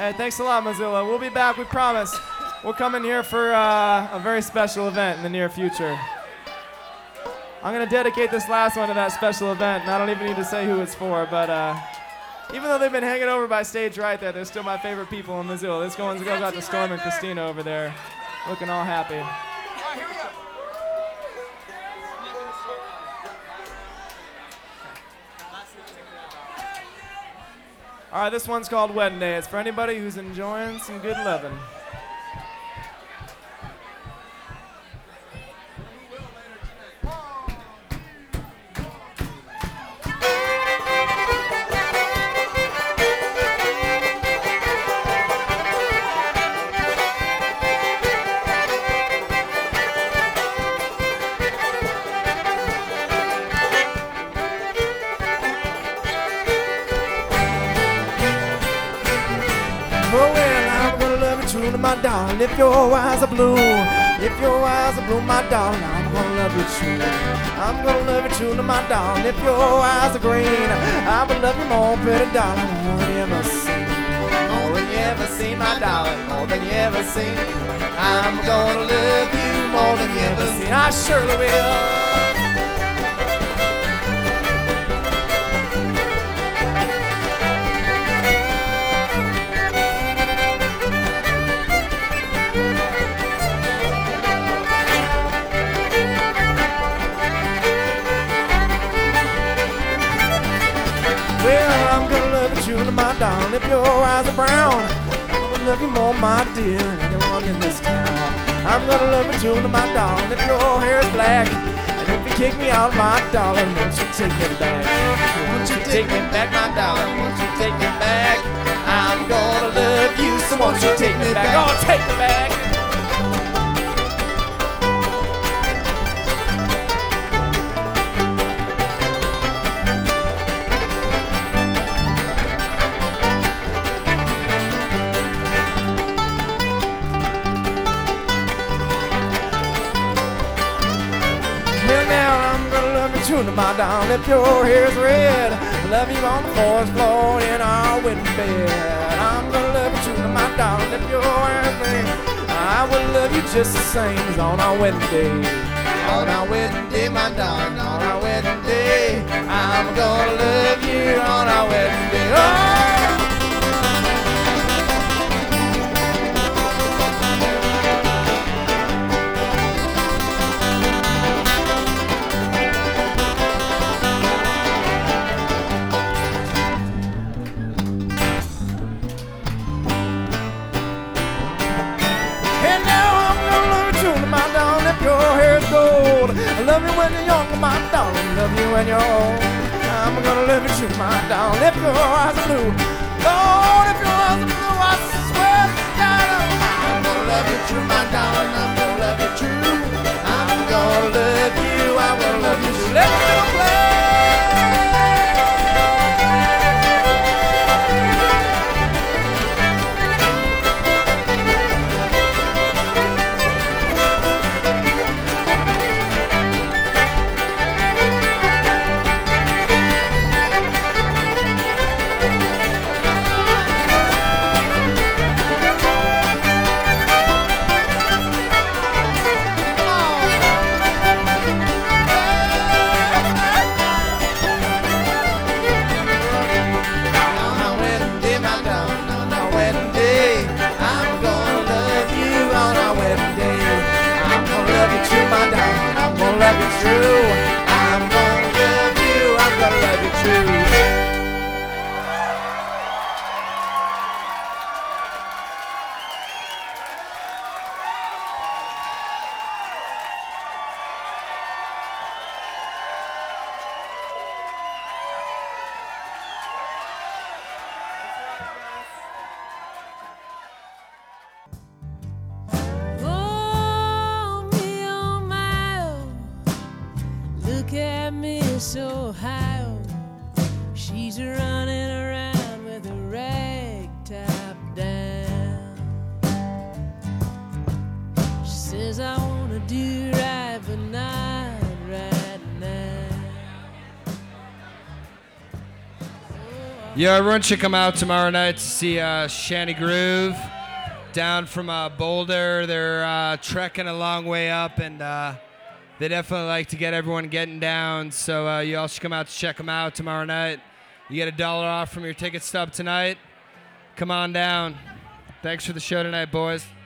Hey, thanks a lot, Mozilla. We'll be back, we promise. We'll come in here for a very special event in the near future. I'm going to dedicate this last one to that special event, and I don't even need to say who it's for, but even though they've been hanging over by stage right there, they're still my favorite people in Missoula. This goes out to Storm and Christina over there, looking all happy. All right, here we go. All right, this one's called Wedding Day. It's for anybody who's enjoying some good loving. My darling, if your eyes are blue, my darling, I'm gonna love you true. I'm gonna love you true, my darling. If your eyes are green, I will love you more, pretty darling, more than you ever seen. More than you ever seen, my darling, more than you ever seen. I'm gonna love you more than you ever seen. I surely will. My darling, if your eyes are brown, I'm gonna love you more, my dear, than anyone in this town. I'm gonna love you too, my darling, if your hair is black, and if you kick me out, my darling, won't you take me back? Won't you take me back, my darling? Won't you take me back? I'm gonna love you, so won't you take me back? Oh, take me back. My darling, if your hair is red, I love you on the forest floor in our wedding bed. I'm gonna love you too, my darling, if your hair is red. I will love you just the same as on our wedding day. On our wedding day, my darling, on our wedding day. I'm gonna love you on our wedding day. Oh! I love you when you're young, my darling. Love you when you're old. I'm gonna love you too, my darling. If your eyes are blue, Lord, if your eyes are blue, I swear to God, I'm gonna love you true, my darling. I'm gonna love you true. I'm gonna love you. I'm gonna love you true. Let's go play. So high, she's running around with a rag top down. She says, I wanna do right, but not right now. Oh, Yeah, everyone should come out tomorrow night to see Shanty Groove down from Boulder. They're trekking a long way up, and they definitely like to get everyone getting down. So you all should come out to check them out tomorrow night. You get $1 off from your ticket stub tonight. Come on down. Thanks for the show tonight, boys.